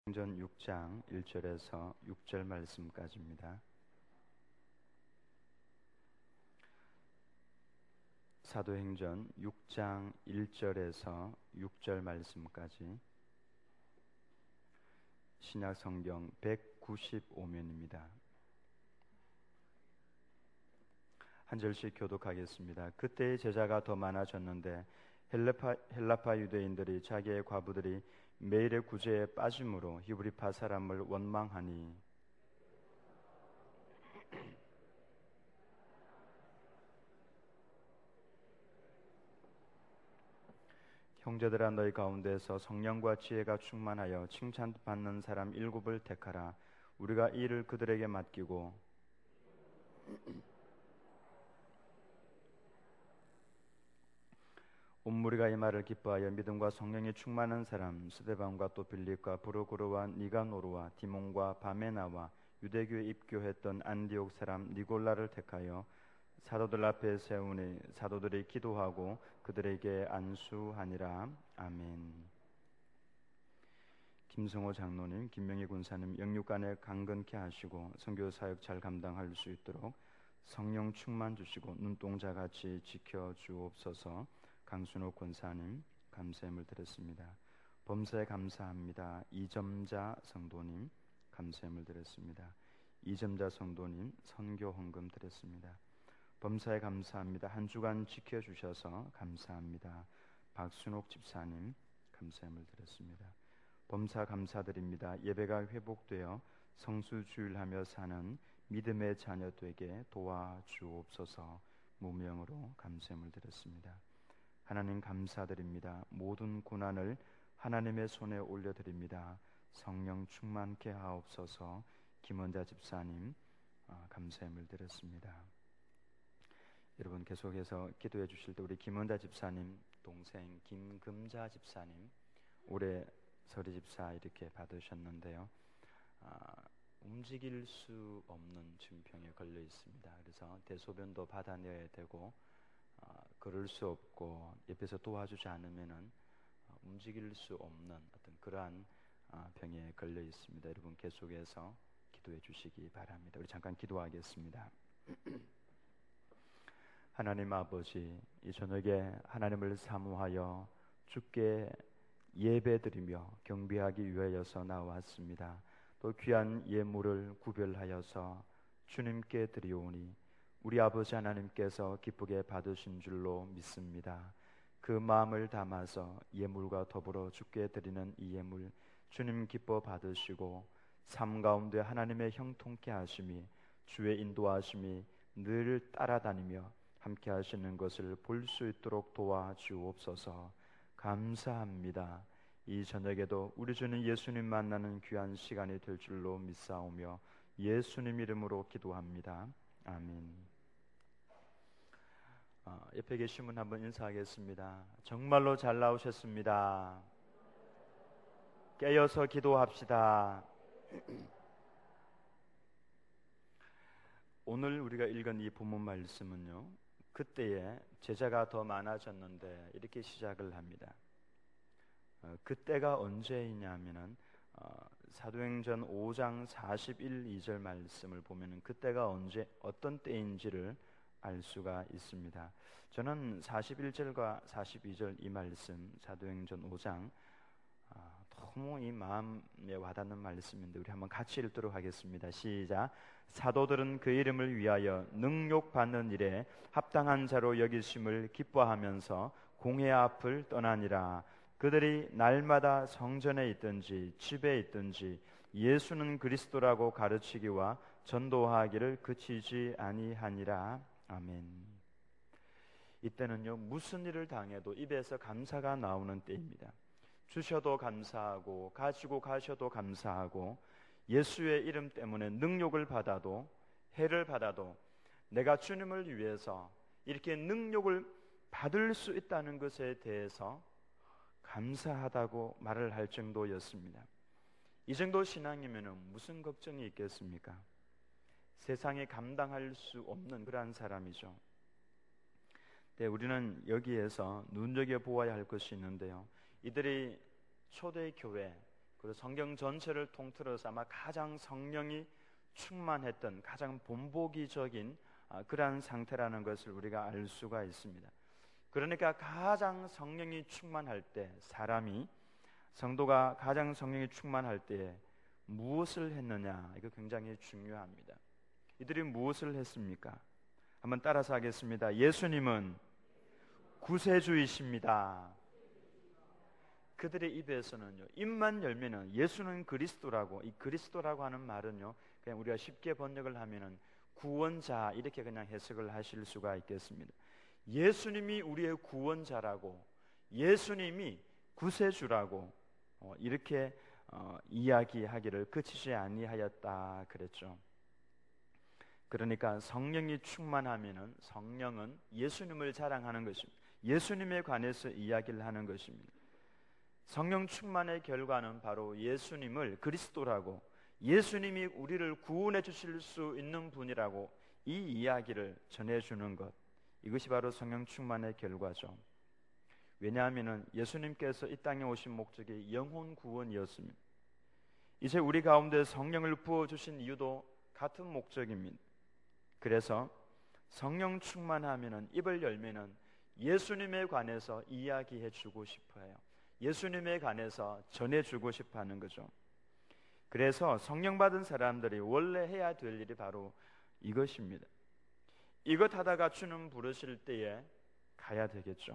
사도행전 6장 1절에서 6절 말씀까지입니다. 사도행전 6장 1절에서 6절 말씀까지 신약성경 195면입니다. 한 절씩 교독하겠습니다. 그때의 제자가 더 많아졌는데 헬라파 유대인들이 자기의 과부들이 매일의 구제에 빠짐으로 히브리파 사람을 원망하니 형제들아, 너희 가운데서 성령과 지혜가 충만하여 칭찬받는 사람 7을 택하라. 우리가 이 일을 그들에게 맡기고 온 무리가 이 말을 기뻐하여 믿음과 성령이 충만한 사람 스데반과 또 빌립과 브루고르와 니가노르와 디몬과 바메나와 유대교에 입교했던 안디옥 사람 니골라를 택하여 사도들 앞에 세우니 사도들이 기도하고 그들에게 안수하니라. 아멘. 김성호 장로님, 김명희 군사님 영육간에 강건케 하시고 선교 사역 잘 감당할 수 있도록 성령 충만 주시고 눈동자같이 지켜주옵소서. 강순옥 권사님 감사함을 드렸습니다. 범사에 감사합니다. 이점자 성도님 감사함을 드렸습니다. 이점자 성도님 선교 헌금 드렸습니다. 범사에 감사합니다. 한 주간 지켜주셔서 감사합니다. 박순옥 집사님 감사함을 드렸습니다. 범사 감사드립니다. 예배가 회복되어 성수주일하며 사는 믿음의 자녀 되게 도와주옵소서. 무명으로 감사함을 드렸습니다. 하나님 감사드립니다. 모든 고난을 하나님의 손에 올려드립니다. 성령 충만케 하옵소서. 김원자 집사님 감사함을 드렸습니다. 여러분 계속해서 기도해 주실 때 우리 김원자 집사님 동생 김금자 집사님 올해 서리 집사 이렇게 받으셨는데요. 움직일 수 없는 증병에 걸려 있습니다. 그래서 대소변도 받아내야 되고 걸을 수 없고 옆에서 도와주지 않으면은 움직일 수 없는 어떤 그러한 병에 걸려 있습니다. 여러분 계속해서 기도해 주시기 바랍니다. 우리 잠깐 기도하겠습니다. 하나님 아버지, 이 저녁에 하나님을 사모하여 주께 예배드리며 경배하기 위하여서 나왔습니다. 또 귀한 예물을 구별하여서 주님께 드리오니 우리 아버지 하나님께서 기쁘게 받으신 줄로 믿습니다. 그 마음을 담아서 예물과 더불어 주께 드리는 이 예물 주님 기뻐 받으시고 삶 가운데 하나님의 형통케 하심이 주의 인도하심이 늘 따라다니며 함께 하시는 것을 볼 수 있도록 도와주옵소서. 감사합니다. 이 저녁에도 우리 주는 예수님 만나는 귀한 시간이 될 줄로 믿사오며 예수님 이름으로 기도합니다. 아멘. 옆에 계신 분 한번 인사하겠습니다. 정말로 잘 나오셨습니다. 깨어서 기도합시다. 오늘 우리가 읽은 이 본문 말씀은요, 그때에 제자가 더 많아졌는데 이렇게 시작을 합니다. 그때가 언제이냐면은 사도행전 5장 41, 2절 말씀을 보면은 그때가 언제 어떤 때인지를 알 수가 있습니다. 저는 41절과 42절 이 말씀 사도행전 5장 너무 이 마음에 와닿는 말씀인데 우리 한번 같이 읽도록 하겠습니다. 시작. 사도들은 그 이름을 위하여 능욕받는 일에 합당한 자로 여기심을 기뻐하면서 공회 앞을 떠나니라. 그들이 날마다 성전에 있든지 집에 있든지 예수는 그리스도라고 가르치기와 전도하기를 그치지 아니하니라. 아멘. 이때는요, 무슨 일을 당해도 입에서 감사가 나오는 때입니다. 주셔도 감사하고 가지고 가셔도 감사하고 예수의 이름 때문에 능욕을 받아도 해를 받아도 내가 주님을 위해서 이렇게 능욕을 받을 수 있다는 것에 대해서 감사하다고 말을 할 정도였습니다. 이 정도 신앙이면 무슨 걱정이 있겠습니까? 세상에 감당할 수 없는 그러한 사람이죠. 네, 우리는 여기에서 눈여겨보아야 할 것이 있는데요, 이들이 초대교회 그리고 성경 전체를 통틀어서 아마 가장 성령이 충만했던 가장 본보기적인 그러한 상태라는 것을 우리가 알 수가 있습니다. 그러니까 가장 성령이 충만할 때 사람이 성도가 가장 성령이 충만할 때 무엇을 했느냐, 이거 굉장히 중요합니다. 이들이 무엇을 했습니까? 한번 따라서 하겠습니다. 예수님은 구세주이십니다. 그들의 입에서는요, 입만 열면은 예수는 그리스도라고, 이 그리스도라고 하는 말은요, 그냥 우리가 쉽게 번역을 하면은 구원자, 이렇게 그냥 해석을 하실 수가 있겠습니다. 예수님이 우리의 구원자라고, 예수님이 구세주라고 이렇게 이야기하기를 그치지 아니하였다 그랬죠. 그러니까 성령이 충만하면은 성령은 예수님을 자랑하는 것입니다. 예수님에 관해서 이야기를 하는 것입니다. 성령 충만의 결과는 바로 예수님을 그리스도라고, 예수님이 우리를 구원해 주실 수 있는 분이라고 이 이야기를 전해주는 것, 이것이 바로 성령 충만의 결과죠. 왜냐하면 예수님께서 이 땅에 오신 목적이 영혼 구원이었습니다. 이제 우리 가운데 성령을 부어주신 이유도 같은 목적입니다. 그래서 성령 충만하면 입을 열면 예수님에 관해서 이야기해 주고 싶어요. 예수님에 관해서 전해주고 싶어 하는 거죠. 그래서 성령 받은 사람들이 원래 해야 될 일이 바로 이것입니다. 이것 하다가 주님 부르실 때에 가야 되겠죠.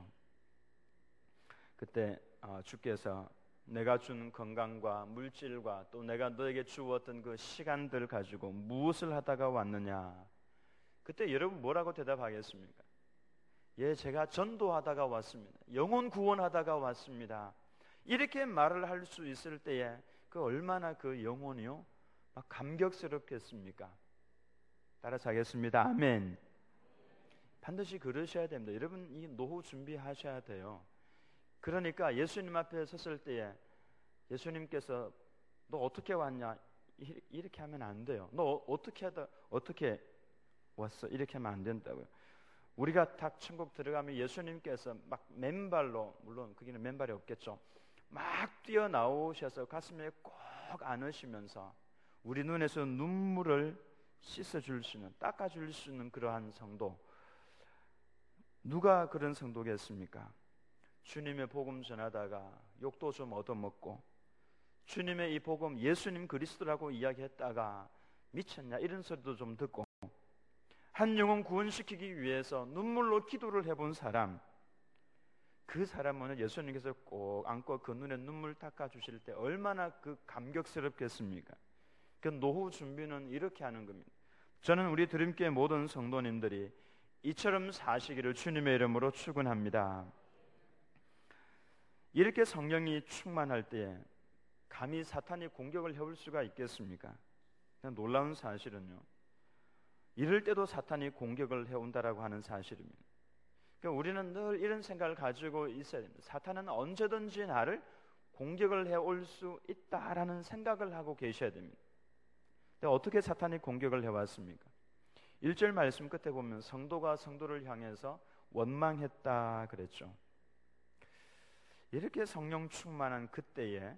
그때 주께서 내가 준 건강과 물질과 또 내가 너에게 주었던 그 시간들 가지고 무엇을 하다가 왔느냐, 그때 여러분 뭐라고 대답하겠습니까? 예, 제가 전도하다가 왔습니다. 영혼 구원하다가 왔습니다. 이렇게 말을 할 수 있을 때에 그 얼마나 그 영혼이요 막 감격스럽겠습니까? 따라서 하겠습니다. 아멘. 반드시 그러셔야 됩니다. 여러분 이 노후 준비하셔야 돼요. 그러니까 예수님 앞에 섰을 때에 예수님께서 너 어떻게 왔냐 이렇게 하면 안 돼요. 너 어떻게 왔어 이렇게 하면 안 된다고요. 우리가 딱 천국 들어가면 예수님께서 막 맨발로, 물론 거기는 맨발이 없겠죠, 막 뛰어나오셔서 가슴에 꼭 안으시면서 우리 눈에서 눈물을 씻어줄 수 있는, 닦아줄 수 있는 그러한 성도, 누가 그런 성도겠습니까? 주님의 복음 전하다가 욕도 좀 얻어먹고 주님의 이 복음 예수님 그리스도라고 이야기했다가 미쳤냐 이런 소리도 좀 듣고 한 영혼 구원시키기 위해서 눈물로 기도를 해본 사람, 그 사람은 예수님께서 꼭 안고 그 눈에 눈물 닦아주실 때 얼마나 그 감격스럽겠습니까? 그 노후 준비는 이렇게 하는 겁니다. 저는 우리 드림교회 모든 성도님들이 이처럼 사시기를 주님의 이름으로 축원합니다. 이렇게 성령이 충만할 때에 감히 사탄이 공격을 해올 수가 있겠습니까? 놀라운 사실은요, 이럴 때도 사탄이 공격을 해온다라고 하는 사실입니다. 그러니까 우리는 늘 이런 생각을 가지고 있어야 됩니다. 사탄은 언제든지 나를 공격을 해올 수 있다라는 생각을 하고 계셔야 됩니다. 근데 어떻게 사탄이 공격을 해왔습니까? 1절 말씀 끝에 보면 성도가 성도를 향해서 원망했다 그랬죠. 이렇게 성령 충만한 그때에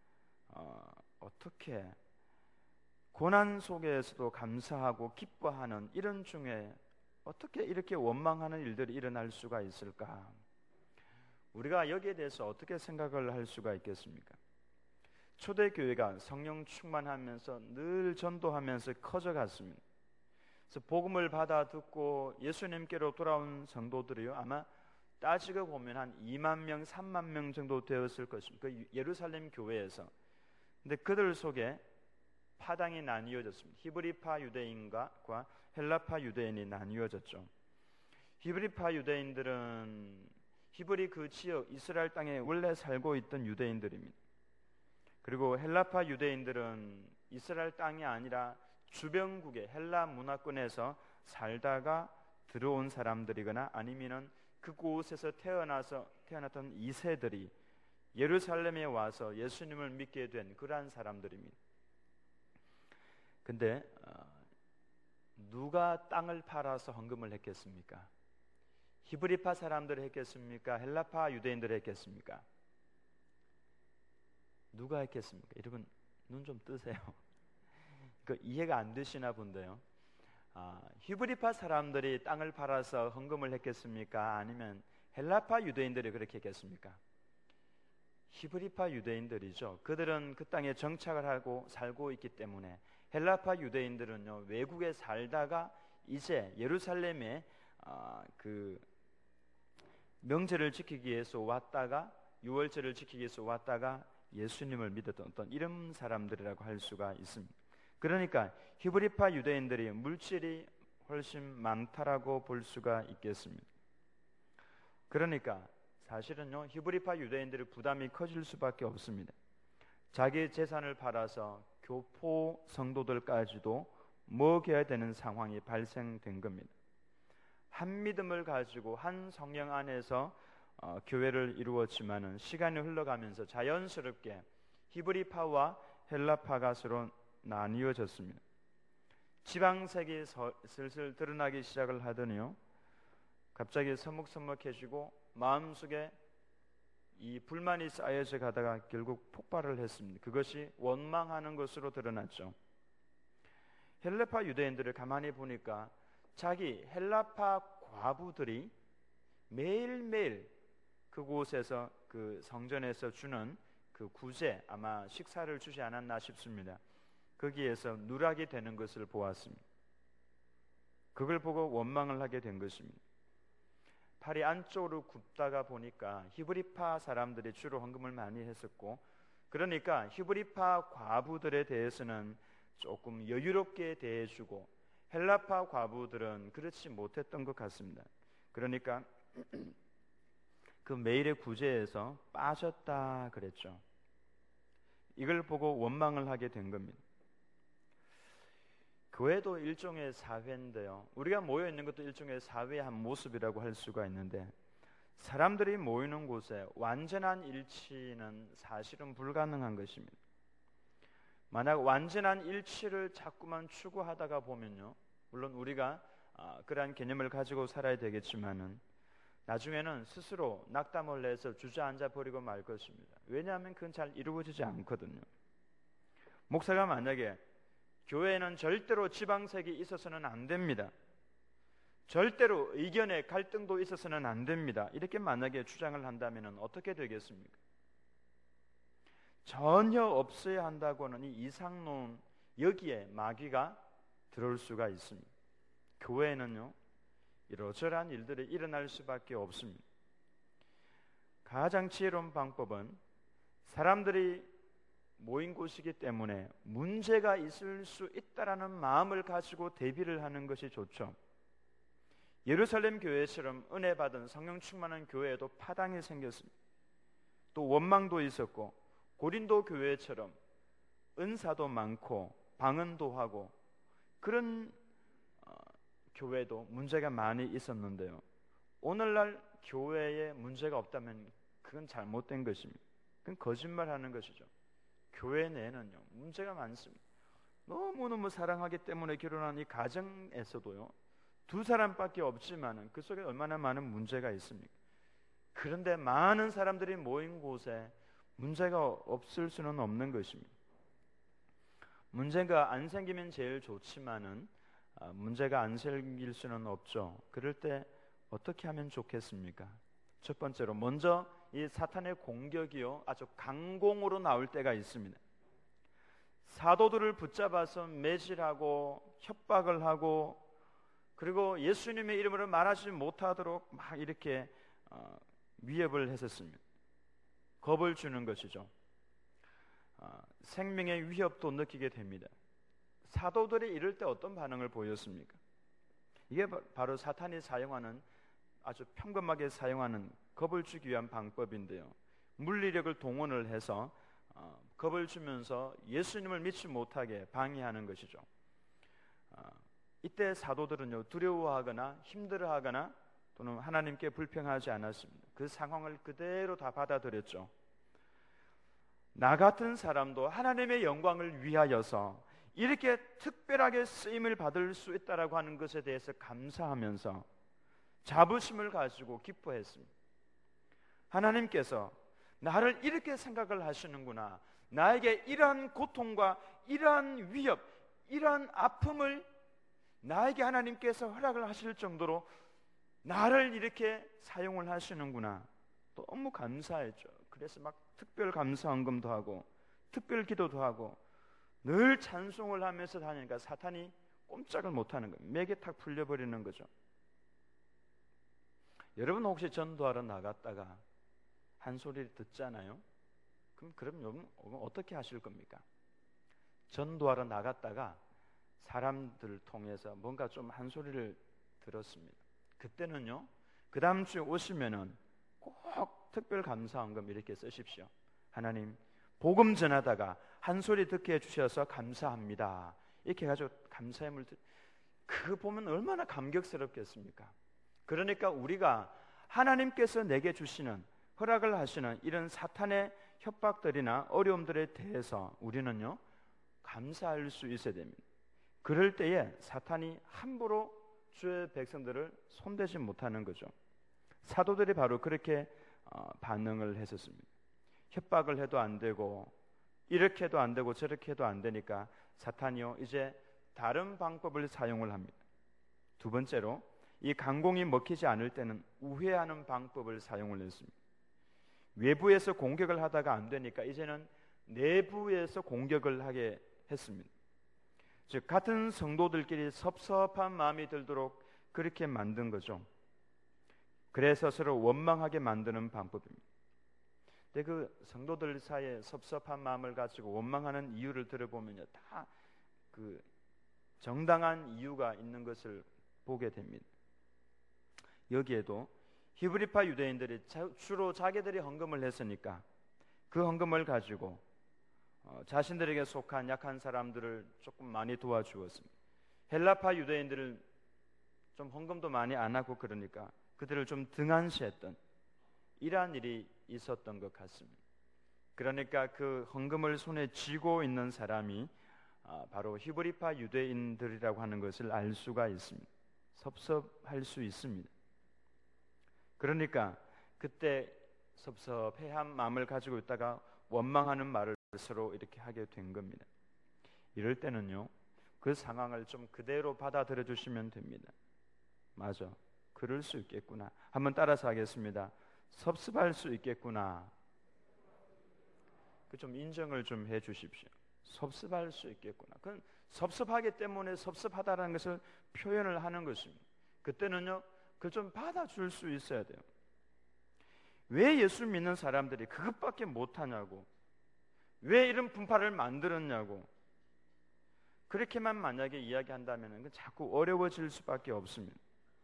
어떻게 고난 속에서도 감사하고 기뻐하는 이런 중에 어떻게 이렇게 원망하는 일들이 일어날 수가 있을까? 우리가 여기에 대해서 어떻게 생각을 할 수가 있겠습니까? 초대교회가 성령 충만하면서 늘 전도하면서 커져갔습니다. 그래서 복음을 받아 듣고 예수님께로 돌아온 성도들이요, 아마 따지고 보면 한 2만 명, 3만 명 정도 되었을 것입니다. 그 예루살렘 교회에서. 근데 그들 속에 파당이 나뉘어졌습니다. 히브리파 유대인과 헬라파 유대인이 나뉘어졌죠. 히브리파 유대인들은 히브리 그 지역 이스라엘 땅에 원래 살고 있던 유대인들입니다. 그리고 헬라파 유대인들은 이스라엘 땅이 아니라 주변국의 헬라 문화권에서 살다가 들어온 사람들이거나 아니면은 그곳에서 태어났던 2세들이 예루살렘에 와서 예수님을 믿게 된 그러한 사람들입니다. 근데 누가 땅을 팔아서 헌금을 했겠습니까? 히브리파 사람들이 했겠습니까? 헬라파 유대인들이 했겠습니까? 누가 했겠습니까? 여러분 눈 좀 뜨세요. 그 이해가 안 되시나 본데요. 히브리파 사람들이 땅을 팔아서 헌금을 했겠습니까? 아니면 헬라파 유대인들이 그렇게 했겠습니까? 히브리파 유대인들이죠. 그들은 그 땅에 정착을 하고 살고 있기 때문에 헬라파 유대인들은요, 외국에 살다가 이제 예루살렘에 그 명절을 지키기 위해서 왔다가, 유월절을 지키기 위해서 왔다가 예수님을 믿었던 어떤 이런 사람들이라고 할 수가 있습니다. 그러니까 히브리파 유대인들이 물질이 훨씬 많다라고 볼 수가 있겠습니다. 그러니까 사실은요, 히브리파 유대인들의 부담이 커질 수밖에 없습니다. 자기 재산을 팔아서 교포 성도들까지도 먹여야 되는 상황이 발생된 겁니다. 한 믿음을 가지고 한 성령 안에서 교회를 이루었지만은 시간이 흘러가면서 자연스럽게 히브리파와 헬라파가 서로 나뉘어졌습니다. 지방색이 슬슬 드러나기 시작을 하더니요, 갑자기 서먹서먹해지고 마음속에 이 불만이 쌓여져 가다가 결국 폭발을 했습니다. 그것이 원망하는 것으로 드러났죠. 헬라파 유대인들을 가만히 보니까 자기 헬라파 과부들이 매일매일 그곳에서 그 성전에서 주는 그 구제, 아마 식사를 주지 않았나 싶습니다. 거기에서 누락이 되는 것을 보았습니다. 그걸 보고 원망을 하게 된 것입니다. 팔이 안쪽으로 굽다가 보니까 히브리파 사람들이 주로 헌금을 많이 했었고, 그러니까 히브리파 과부들에 대해서는 조금 여유롭게 대해주고 헬라파 과부들은 그렇지 못했던 것 같습니다. 그러니까 그 매일의 구제에서 빠졌다 그랬죠. 이걸 보고 원망을 하게 된 겁니다. 교회도 일종의 사회인데요, 우리가 모여있는 것도 일종의 사회의 한 모습이라고 할 수가 있는데, 사람들이 모이는 곳에 완전한 일치는 사실은 불가능한 것입니다. 만약 완전한 일치를 자꾸만 추구하다가 보면요, 물론 우리가 그러한 개념을 가지고 살아야 되겠지만은 나중에는 스스로 낙담을 해서 주저앉아 버리고 말 것입니다. 왜냐하면 그건 잘 이루어지지 않거든요. 목사가 만약에 교회에는 절대로 지방색이 있어서는 안 됩니다, 절대로 의견의 갈등도 있어서는 안 됩니다, 이렇게 만약에 주장을 한다면 어떻게 되겠습니까? 전혀 없어야 한다고는 이 이상론, 여기에 마귀가 들어올 수가 있습니다. 교회에는요, 이러저러한 일들이 일어날 수밖에 없습니다. 가장 지혜로운 방법은 사람들이 모인 곳이기 때문에 문제가 있을 수 있다라는 마음을 가지고 대비를 하는 것이 좋죠. 예루살렘 교회처럼 은혜 받은 성령 충만한 교회에도 파당이 생겼습니다. 또 원망도 있었고, 고린도 교회처럼 은사도 많고 방언도 하고 그런 교회도 문제가 많이 있었는데요, 오늘날 교회에 문제가 없다면 그건 잘못된 것입니다. 그건 거짓말하는 것이죠. 교회 내에는요, 문제가 많습니다. 너무너무 사랑하기 때문에 결혼한 이 가정에서도요, 두 사람밖에 없지만 그 속에 얼마나 많은 문제가 있습니까? 그런데 많은 사람들이 모인 곳에 문제가 없을 수는 없는 것입니다. 문제가 안 생기면 제일 좋지만은 문제가 안 생길 수는 없죠. 그럴 때 어떻게 하면 좋겠습니까? 첫 번째로 먼저 이 사탄의 공격이요, 아주 강공으로 나올 때가 있습니다. 사도들을 붙잡아서 매질하고 협박을 하고, 그리고 예수님의 이름으로 말하지 못하도록 막 이렇게 위협을 했었습니다. 겁을 주는 것이죠. 생명의 위협도 느끼게 됩니다. 사도들이 이럴 때 어떤 반응을 보였습니까? 이게 바로 사탄이 사용하는, 아주 평범하게 사용하는 겁을 주기 위한 방법인데요, 물리력을 동원을 해서 겁을 주면서 예수님을 믿지 못하게 방해하는 것이죠. 이때 사도들은요, 두려워하거나 힘들어하거나 또는 하나님께 불평하지 않았습니다. 그 상황을 그대로 다 받아들였죠. 나 같은 사람도 하나님의 영광을 위하여서 이렇게 특별하게 쓰임을 받을 수 있다라고 하는 것에 대해서 감사하면서 자부심을 가지고 기뻐했습니다. 하나님께서 나를 이렇게 생각을 하시는구나, 나에게 이러한 고통과 이러한 위협, 이러한 아픔을 나에게 하나님께서 허락을 하실 정도로 나를 이렇게 사용을 하시는구나. 너무 감사했죠. 그래서 막 특별 감사헌금도 하고 특별 기도도 하고 늘 찬송을 하면서 다니니까 사탄이 꼼짝을 못하는 거예요. 맥이 탁 풀려버리는 거죠. 여러분 혹시 전도하러 나갔다가 한 소리를 듣잖아요. 그럼 여러분 어떻게 하실 겁니까? 전도하러 나갔다가 사람들을 통해서 뭔가 좀 한 소리를 들었습니다. 그때는요, 그 다음 주에 오시면은 꼭 특별 감사헌금 이렇게 쓰십시오. 하나님, 복음 전하다가 한 소리 듣게 해주셔서 감사합니다. 이렇게 해가지고 감사함을 그거 보면 얼마나 감격스럽겠습니까? 그러니까 우리가 하나님께서 내게 주시는, 허락을 하시는 이런 사탄의 협박들이나 어려움들에 대해서 우리는요, 감사할 수 있어야 됩니다. 그럴 때에 사탄이 함부로 주의 백성들을 손대지 못하는 거죠. 사도들이 바로 그렇게 반응을 했었습니다. 협박을 해도 안 되고 이렇게 해도 안 되고 저렇게 해도 안 되니까 사탄이요 이제 다른 방법을 사용을 합니다. 두 번째로 이 강공이 먹히지 않을 때는 우회하는 방법을 사용을 했습니다. 외부에서 공격을 하다가 안 되니까 이제는 내부에서 공격을 하게 했습니다. 즉 같은 성도들끼리 섭섭한 마음이 들도록 그렇게 만든 거죠. 그래서 서로 원망하게 만드는 방법입니다. 근데 그 성도들 사이에 섭섭한 마음을 가지고 원망하는 이유를 들어보면요, 다 그 정당한 이유가 있는 것을 보게 됩니다. 여기에도 히브리파 유대인들이 주로 자기들이 헌금을 했으니까 그 헌금을 가지고 자신들에게 속한 약한 사람들을 조금 많이 도와주었습니다. 헬라파 유대인들을 좀 헌금도 많이 안 하고 그러니까 그들을 좀 등한시했던 이러한 일이 있었던 것 같습니다. 그러니까 그 헌금을 손에 쥐고 있는 사람이 바로 히브리파 유대인들이라고 하는 것을 알 수가 있습니다. 섭섭할 수 있습니다. 그러니까 그때 섭섭해한 마음을 가지고 있다가 원망하는 말을 서로 이렇게 하게 된 겁니다. 이럴 때는요, 그 상황을 좀 그대로 받아들여 주시면 됩니다. 맞아, 그럴 수 있겠구나. 한번 따라서 하겠습니다. 섭섭할 수 있겠구나. 그 좀 인정을 좀 해주십시오. 섭섭할 수 있겠구나. 그건 섭섭하기 때문에 섭섭하다는 것을 표현을 하는 것입니다. 그때는요, 그걸 좀 받아줄 수 있어야 돼요. 왜 예수 믿는 사람들이 그것밖에 못하냐고, 왜 이런 분파를 만들었냐고, 그렇게만 만약에 이야기한다면 그건 자꾸 어려워질 수밖에 없습니다.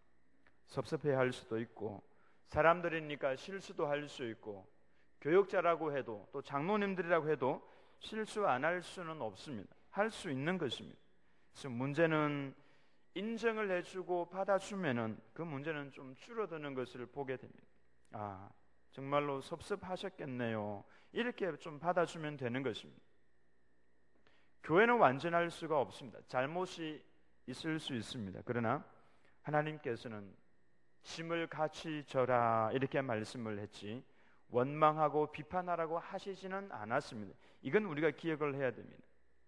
섭섭해할 수도 있고, 사람들이니까 실수도 할 수 있고, 교역자라고 해도 또 장로님들이라고 해도 실수 안 할 수는 없습니다. 할 수 있는 것입니다. 그래서 문제는 인정을 해주고 받아주면은 그 문제는 좀 줄어드는 것을 보게 됩니다. 아, 정말로 섭섭하셨겠네요. 이렇게 좀 받아주면 되는 것입니다. 교회는 완전할 수가 없습니다. 잘못이 있을 수 있습니다. 그러나 하나님께서는 짐을 같이 져라 이렇게 말씀을 했지 원망하고 비판하라고 하시지는 않았습니다. 이건 우리가 기억을 해야 됩니다.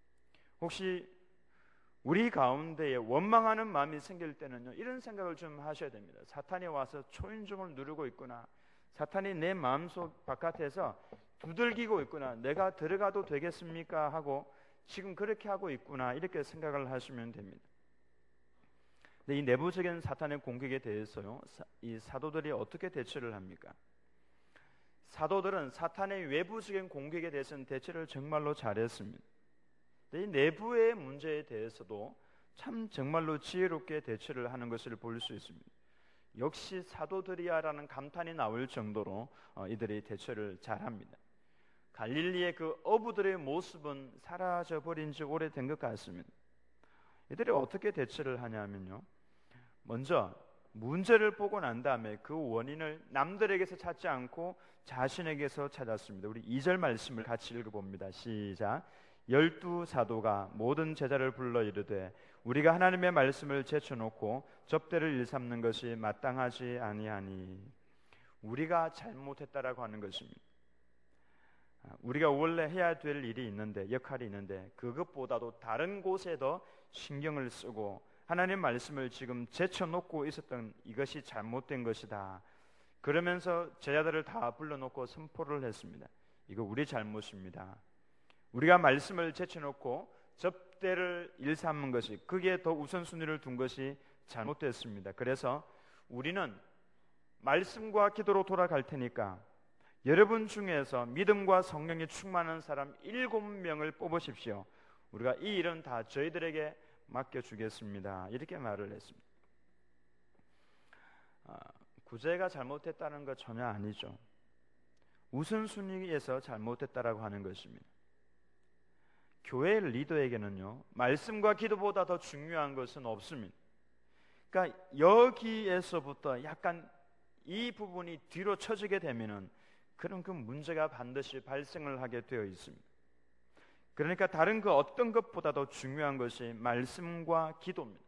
혹시 우리 가운데에 원망하는 마음이 생길 때는요, 이런 생각을 좀 하셔야 됩니다. 사탄이 와서 초인종을 누르고 있구나, 사탄이 내 마음속 바깥에서 두들기고 있구나, 내가 들어가도 되겠습니까 하고 지금 그렇게 하고 있구나, 이렇게 생각을 하시면 됩니다. 근데 이 내부적인 사탄의 공격에 대해서요, 이 사도들이 어떻게 대처를 합니까? 사도들은 사탄의 외부적인 공격에 대해서는 대처를 정말로 잘했습니다. 이 내부의 문제에 대해서도 참 정말로 지혜롭게 대처를 하는 것을 볼 수 있습니다. 역시 사도들이야라는 감탄이 나올 정도로 이들이 대처를 잘합니다. 갈릴리의 그 어부들의 모습은 사라져버린 지 오래된 것 같습니다. 이들이 어떻게 대처를 하냐면요, 먼저 문제를 보고 난 다음에 그 원인을 남들에게서 찾지 않고 자신에게서 찾았습니다. 우리 2절 말씀을 같이 읽어봅니다. 시작. 12사도가 모든 제자를 불러 이르되 우리가 하나님의 말씀을 제쳐놓고 접대를 일삼는 것이 마땅하지 아니하니. 우리가 잘못했다라고 하는 것입니다. 우리가 원래 해야 될 일이 있는데, 역할이 있는데 그것보다도 다른 곳에 더 신경을 쓰고 하나님 말씀을 지금 제쳐놓고 있었던 이것이 잘못된 것이다. 그러면서 제자들을 다 불러놓고 선포를 했습니다. 이거 우리 잘못입니다. 우리가 말씀을 제쳐놓고 접대를 일삼은 것이, 그게 더 우선순위를 둔 것이 잘못됐습니다. 그래서 우리는 말씀과 기도로 돌아갈 테니까 여러분 중에서 믿음과 성령이 충만한 사람 7명을 뽑으십시오. 우리가 이 일은 다 저희들에게 맡겨주겠습니다. 이렇게 말을 했습니다. 구제가 잘못했다는 것 전혀 아니죠. 우선순위에서 잘못했다라고 하는 것입니다. 교회 리더에게는요, 말씀과 기도보다 더 중요한 것은 없습니다. 그러니까 여기에서부터 약간 이 부분이 뒤로 처지게 되면은 그런 그 문제가 반드시 발생을 하게 되어 있습니다. 그러니까 다른 그 어떤 것보다도 중요한 것이 말씀과 기도입니다.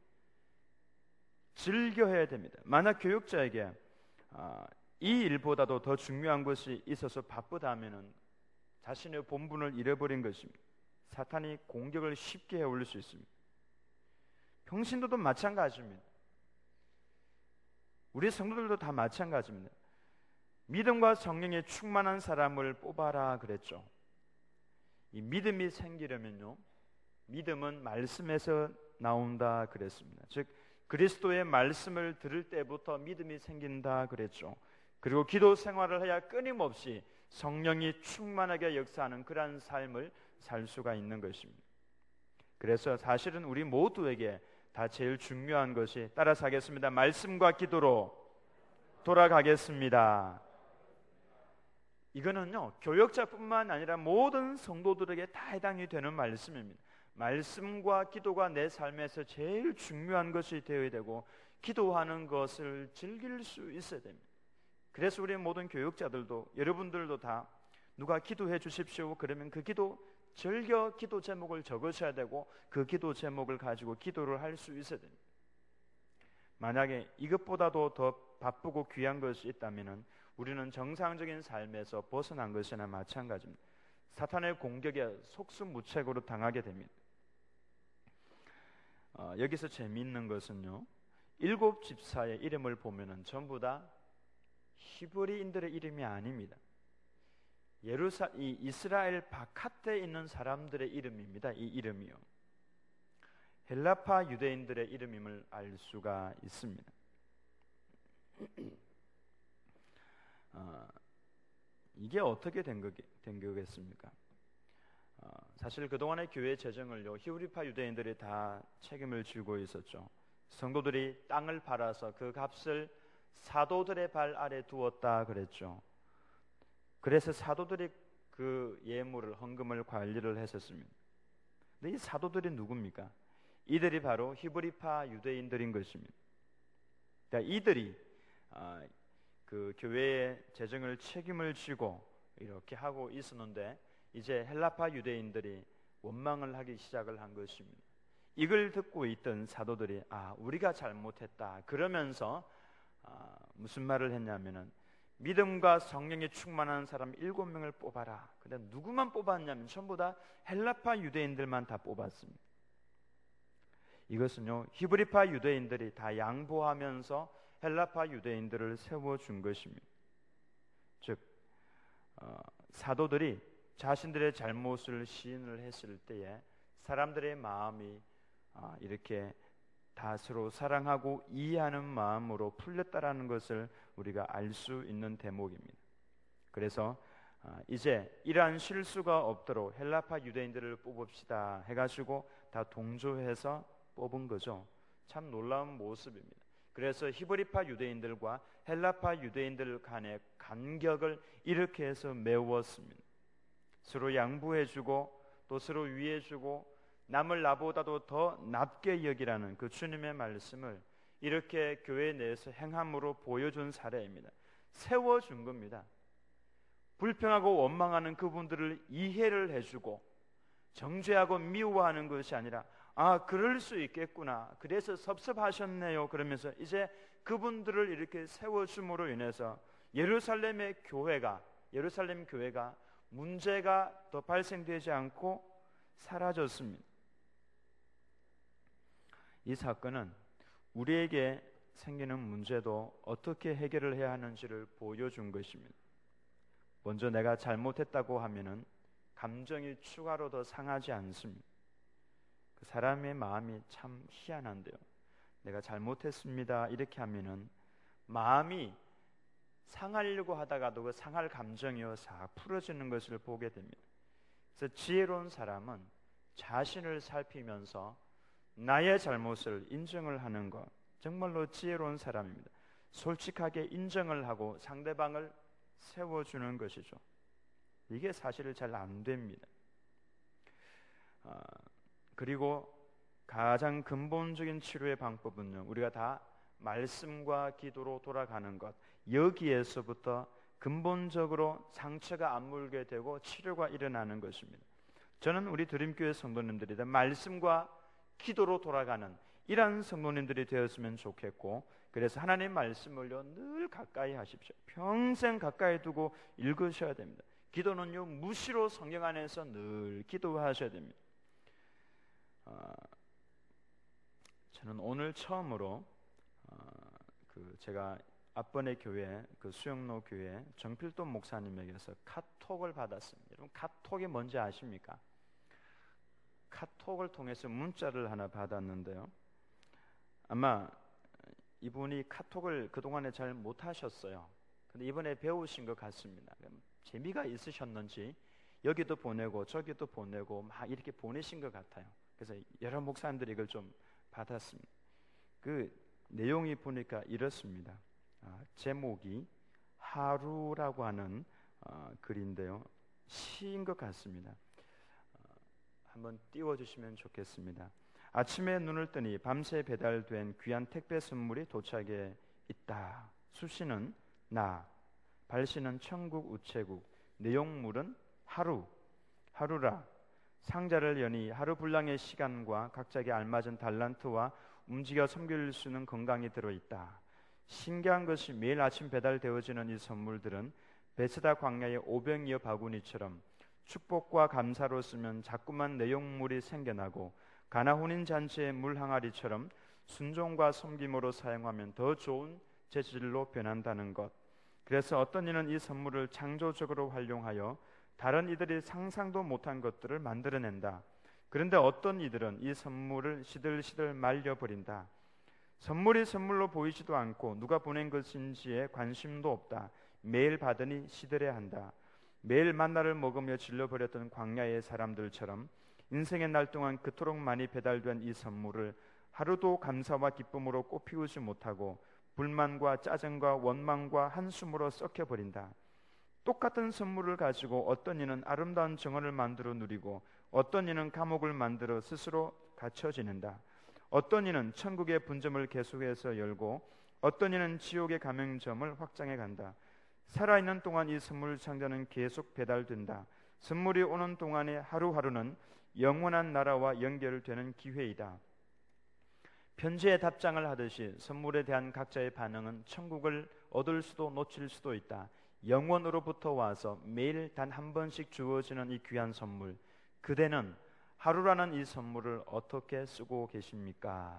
즐겨해야 됩니다. 만약 교육자에게 이 일보다도 더 중요한 것이 있어서 바쁘다 하면은 자신의 본분을 잃어버린 것입니다. 사탄이 공격을 쉽게 해올 수 있습니다. 평신도도 마찬가지입니다. 우리 성도들도 다 마찬가지입니다. 믿음과 성령에 충만한 사람을 뽑아라 그랬죠. 이 믿음이 생기려면요, 믿음은 말씀에서 나온다 그랬습니다. 즉 그리스도의 말씀을 들을 때부터 믿음이 생긴다 그랬죠. 그리고 기도 생활을 해야 끊임없이 성령이 충만하게 역사하는 그러한 삶을 살 수가 있는 것입니다. 그래서 사실은 우리 모두에게 다 제일 중요한 것이, 따라서 하겠습니다. 말씀과 기도로 돌아가겠습니다. 이거는요, 교역자뿐만 아니라 모든 성도들에게 다 해당이 되는 말씀입니다. 말씀과 기도가 내 삶에서 제일 중요한 것이 되어야 되고, 기도하는 것을 즐길 수 있어야 됩니다. 그래서 우리 모든 교역자들도, 여러분들도 다 누가 기도해 주십시오 그러면 그 기도 즐겨 기도 제목을 적으셔야 되고, 그 기도 제목을 가지고 기도를 할 수 있어야 됩니다. 만약에 이것보다도 더 바쁘고 귀한 것이 있다면 우리는 정상적인 삶에서 벗어난 것이나 마찬가지입니다. 사탄의 공격에 속수무책으로 당하게 됩니다. 여기서 재미있는 것은요, 7 집사의 이름을 보면은 전부 다 히브리인들의 이름이 아닙니다. 이 이스라엘 바깥에 있는 사람들의 이름입니다. 이 이름이요, 헬라파 유대인들의 이름임을 알 수가 있습니다. 이게 어떻게 된 거겠습니까? 사실 그동안의 교회 재정을요, 히브리파 유대인들이 다 책임을 지고 있었죠. 성도들이 땅을 팔아서 그 값을 사도들의 발 아래 두었다 그랬죠. 그래서 사도들이 그 예물을, 헌금을 관리를 했었습니다. 근데 이 사도들이 누굽니까? 이들이 바로 히브리파 유대인들인 것입니다. 그러니까 이들이 그 교회의 재정을 책임을 지고 이렇게 하고 있었는데, 이제 헬라파 유대인들이 원망을 하기 시작을 한 것입니다. 이걸 듣고 있던 사도들이 우리가 잘못했다 그러면서 무슨 말을 했냐면은, 믿음과 성령이 충만한 사람 7명을 뽑아라. 근데 누구만 뽑았냐면 전부 다 헬라파 유대인들만 다 뽑았습니다. 이것은요, 히브리파 유대인들이 다 양보하면서 헬라파 유대인들을 세워준 것입니다. 즉 사도들이 자신들의 잘못을 시인을 했을 때에 사람들의 마음이 이렇게 다 서로 사랑하고 이해하는 마음으로 풀렸다라는 것을 우리가 알 수 있는 대목입니다. 그래서 이제 이러한 실수가 없도록 헬라파 유대인들을 뽑읍시다 해가지고 다 동조해서 뽑은 거죠. 참 놀라운 모습입니다. 그래서 히브리파 유대인들과 헬라파 유대인들 간의 간격을 이렇게 해서 메웠습니다. 서로 양보해주고 또 서로 위해주고 남을 나보다도 더 낮게 여기라는 그 주님의 말씀을 이렇게 교회 내에서 행함으로 보여준 사례입니다. 세워준 겁니다. 불평하고 원망하는 그분들을 이해를 해주고 정죄하고 미워하는 것이 아니라 그럴 수 있겠구나, 그래서 섭섭하셨네요 그러면서 이제 그분들을 이렇게 세워줌으로 인해서 예루살렘 교회가 문제가 더 발생되지 않고 사라졌습니다. 이 사건은 우리에게 생기는 문제도 어떻게 해결을 해야 하는지를 보여준 것입니다. 먼저 내가 잘못했다고 하면은 감정이 추가로 더 상하지 않습니다. 그 사람의 마음이 참 희한한데요. 내가 잘못했습니다 이렇게 하면은 마음이 상하려고 하다가도 그 상할 감정이요 싹 풀어지는 것을 보게 됩니다. 그래서 지혜로운 사람은 자신을 살피면서 나의 잘못을 인정을 하는 것, 정말로 지혜로운 사람입니다. 솔직하게 인정을 하고 상대방을 세워주는 것이죠. 이게 사실 잘 안 됩니다. 그리고 가장 근본적인 치료의 방법은요, 우리가 다 말씀과 기도로 돌아가는 것, 여기에서부터 근본적으로 상처가 안 물게 되고 치료가 일어나는 것입니다. 저는 우리 드림교회 성도님들이 다 말씀과 기도로 돌아가는 이러한 성도님들이 되었으면 좋겠고, 그래서 하나님 말씀을요 늘 가까이 하십시오. 평생 가까이 두고 읽으셔야 됩니다. 기도는요 무시로 성경 안에서 늘 기도하셔야 됩니다. 저는 오늘 처음으로 제가 앞번에 교회 수영로 교회 정필돈 목사님에게서 카톡을 받았습니다. 여러분 카톡이 뭔지 아십니까? 카톡을 통해서 문자를 하나 받았는데요. 아마 이분이 카톡을 그동안에 잘 못하셨어요. 근데 이번에 배우신 것 같습니다. 재미가 있으셨는지 여기도 보내고 저기도 보내고 막 이렇게 보내신 것 같아요. 그래서 여러 목사님들이 이걸 좀 받았습니다. 그 내용이 보니까 이렇습니다. 제목이 하루라고 하는 글인데요. 시인 것 같습니다. 한번 띄워주시면 좋겠습니다. 아침에 눈을 뜨니 밤새 배달된 귀한 택배 선물이 도착해 있다. 수시는 나, 발시는 천국 우체국, 내용물은 하루라. 상자를 여니 하루 분량의 시간과 각자에게 알맞은 달란트와 움직여 섬길 수 있는 건강이 들어있다. 신기한 것이 매일 아침 배달되어지는 이 선물들은 베세다 광야의 오병이어 바구니처럼 축복과 감사로 쓰면 자꾸만 내용물이 생겨나고 가나 혼인 잔치의 물 항아리처럼 순종과 섬김으로 사용하면 더 좋은 재질로 변한다는 것. 그래서 어떤 이는 이 선물을 창조적으로 활용하여 다른 이들이 상상도 못한 것들을 만들어낸다. 그런데 어떤 이들은 이 선물을 시들시들 말려버린다. 선물이 선물로 보이지도 않고 누가 보낸 것인지에 관심도 없다. 매일 받으니 시들해한다. 매일 만나를 먹으며 질려버렸던 광야의 사람들처럼 인생의 날 동안 그토록 많이 배달된 이 선물을 하루도 감사와 기쁨으로 꽃피우지 못하고 불만과 짜증과 원망과 한숨으로 썩혀버린다. 똑같은 선물을 가지고 어떤 이는 아름다운 정원을 만들어 누리고 어떤 이는 감옥을 만들어 스스로 갇혀 지낸다. 어떤 이는 천국의 분점을 계속해서 열고 어떤 이는 지옥의 가맹점을 확장해 간다. 살아있는 동안 이 선물 상자는 계속 배달된다. 선물이 오는 동안의 하루하루는 영원한 나라와 연결되는 기회이다. 편지에 답장을 하듯이 선물에 대한 각자의 반응은 천국을 얻을 수도 놓칠 수도 있다. 영원으로부터 와서 매일 단 한 번씩 주어지는 이 귀한 선물, 그대는 하루라는 이 선물을 어떻게 쓰고 계십니까?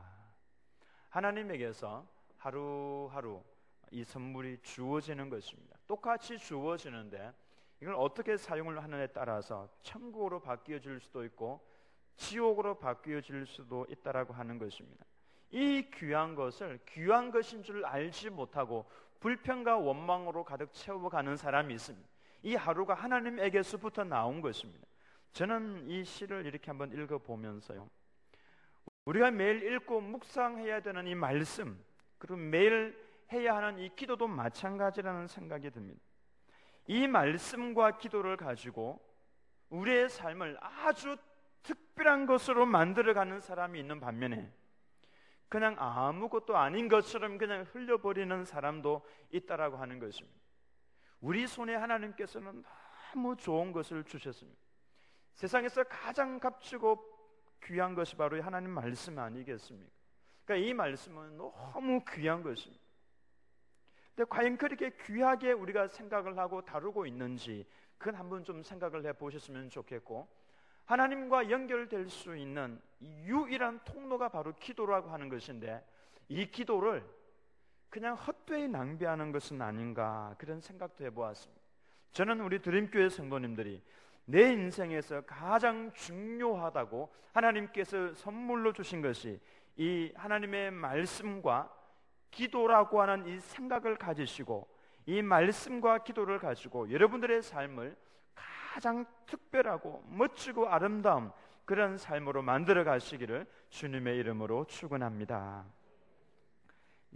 하나님에게서 하루하루 이 선물이 주어지는 것입니다. 똑같이 주어지는데 이걸 어떻게 사용을 하느냐에 따라서 천국으로 바뀌어질 수도 있고 지옥으로 바뀌어질 수도 있다라고 하는 것입니다. 이 귀한 것을 귀한 것인 줄 알지 못하고 불평과 원망으로 가득 채워가는 사람이 있습니다. 이 하루가 하나님에게서부터 나온 것입니다. 저는 이 시를 이렇게 한번 읽어보면서요, 우리가 매일 읽고 묵상해야 되는 이 말씀, 그리고 매일 해야 하는 이 기도도 마찬가지라는 생각이 듭니다. 이 말씀과 기도를 가지고 우리의 삶을 아주 특별한 것으로 만들어가는 사람이 있는 반면에 그냥 아무것도 아닌 것처럼 그냥 흘려버리는 사람도 있다라고 하는 것입니다. 우리 손에 하나님께서는 너무 좋은 것을 주셨습니다. 세상에서 가장 값지고 귀한 것이 바로 하나님 말씀 아니겠습니까? 그러니까 이 말씀은 너무 귀한 것입니다. 근데 과연 그렇게 귀하게 우리가 생각을 하고 다루고 있는지, 그건 한번 좀 생각을 해보셨으면 좋겠고, 하나님과 연결될 수 있는 유일한 통로가 바로 기도라고 하는 것인데, 이 기도를 그냥 헛되이 낭비하는 것은 아닌가, 그런 생각도 해보았습니다. 저는 우리 드림교회 성도님들이 내 인생에서 가장 중요하다고 하나님께서 선물로 주신 것이 이 하나님의 말씀과 기도라고 하는 이 생각을 가지시고, 이 말씀과 기도를 가지고 여러분들의 삶을 가장 특별하고 멋지고 아름다운 그런 삶으로 만들어 가시기를 주님의 이름으로 축원합니다.